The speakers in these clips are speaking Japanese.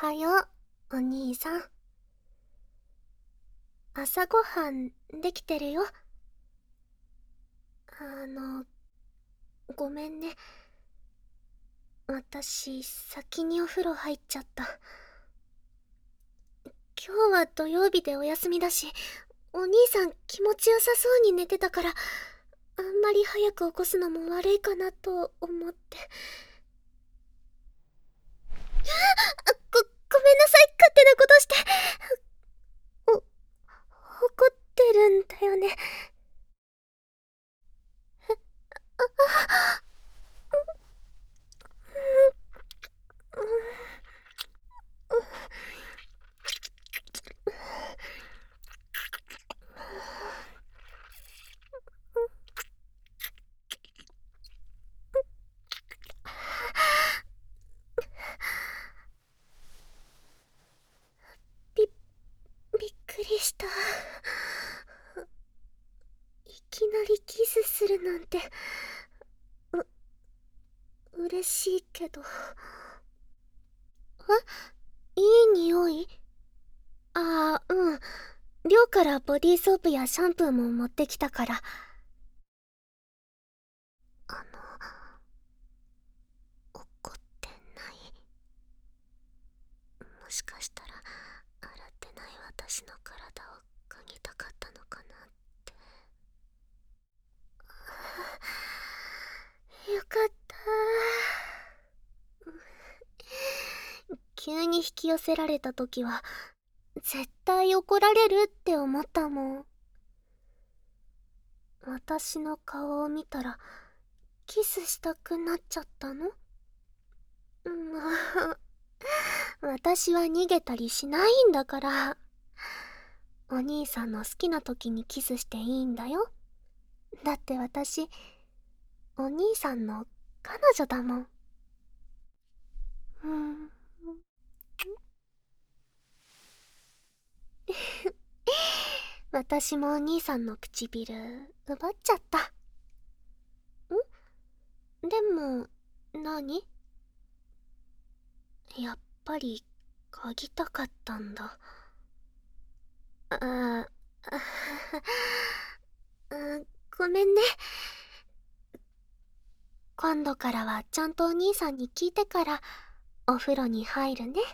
はよう、お兄さん。朝ごはんできてるよ。ごめんね。私、先にお風呂入っちゃった。今日は土曜日でお休みだし、お兄さん気持ちよさそうに寝てたから、あんまり早く起こすのも悪いかなと思って。ごめんなさい、勝手なことして。怒ってるんだよね。びっくりした。いきなりキスするなんて、嬉しいけど。いい匂い？ああ、うん。寮からボディーソープやシャンプーも持ってきたから。怒ってない？もしかしたら、洗ってない私の体を嗅ぎたかったのかなって。よかった。急に引き寄せられた時は、絶対怒られるって思ったもん。私の顔を見たら、キスしたくなっちゃったの？私は逃げたりしないんだから。お兄さんの好きな時にキスしていいんだよ。だって私、お兄さんの彼女だもん。私もお兄さんの唇奪っちゃった。でも、何？やっぱり嗅ぎたかったんだ。あごめんね。今度からはちゃんとお兄さんに聞いてからお風呂に入るね。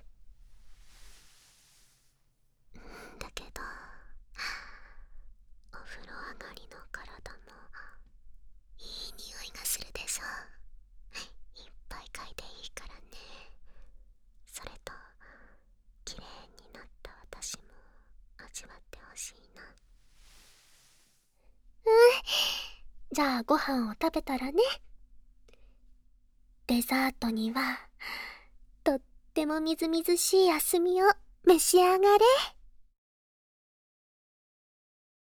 だけど、お風呂上がりの体もいい匂いがするでしょ。いっぱい嗅いでいいからね。それと、綺麗になった私も味わってほしいな。じゃあご飯を食べたらね。デザートにはとってもみずみずしい休みを召し上がれ。